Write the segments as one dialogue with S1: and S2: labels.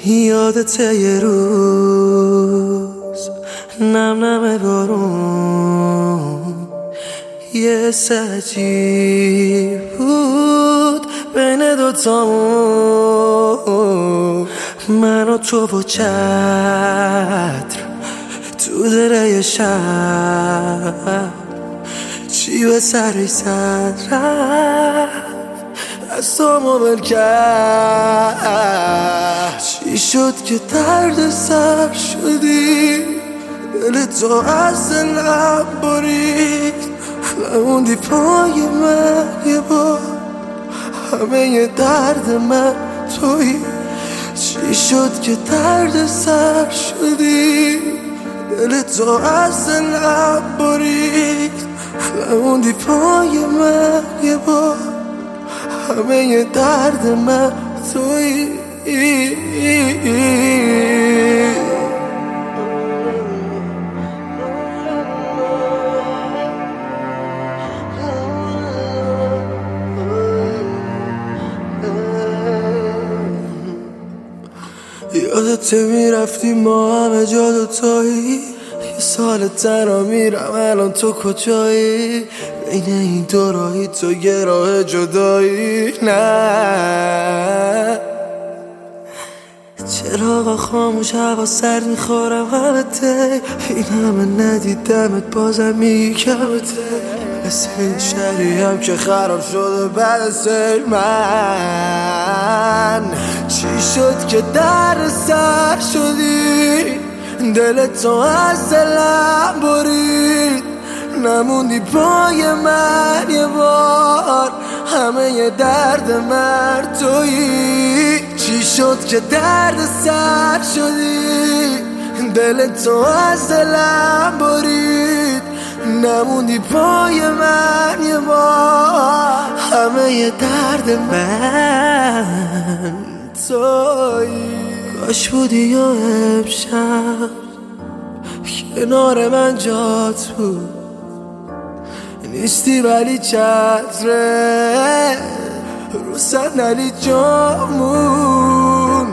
S1: یادته یه روز نم نم بارون یه سجی بود بین دوتامون، من و تو و چتر تو دره شب، چی به سرش زد رفت دستامو ول کرد. چی شد که درد سر شدی، دل تو از دلم برید، نموندی پای من یه بار، همه درد من تویی. چی شد که درد سر شدی، دل تو از دلم برید، نموندی پای من یه بار، همه درد من تویی. یادته میرفتی ما همه جا دوتایی، یه سال تنها میرم الان تو کجایی، بین این دو راهی تو یه راه جدایی. نه چراغا خاموش، هوا سرد، میخورم همته، این همه ندیدمت بازم میگی کمته، مثل این شهریم که خراب شده بعد از من. چی شد که در سر شدی، دل تو از دلم برید، نموندی پای من یه بار، همه درد من تویی. چی شد که درد سر شدی، دل تو از دلم برید، نموندی پای من یه بار، همه درد من تویی. کاش بودی یا امشب کنار من جات بود، نیستی ولی چتره رو صندلی جامون.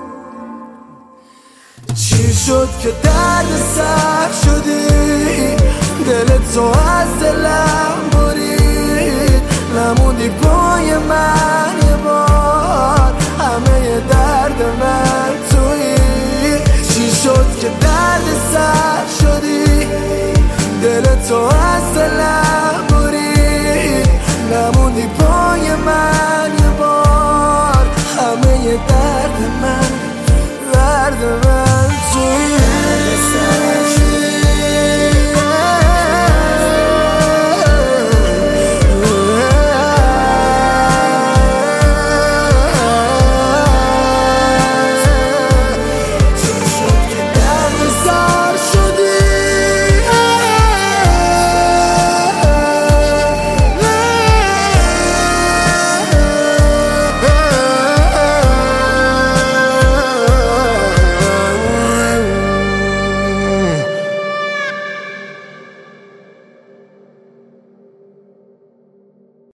S1: چی شد که درد سر شدی، دل تو از دلم برید، نموندی پای من یه بار، همه درد من تویی. چی شد که درد سر شدی، دل تو از دلم برید، نموندی پای من یه بار، همه درد من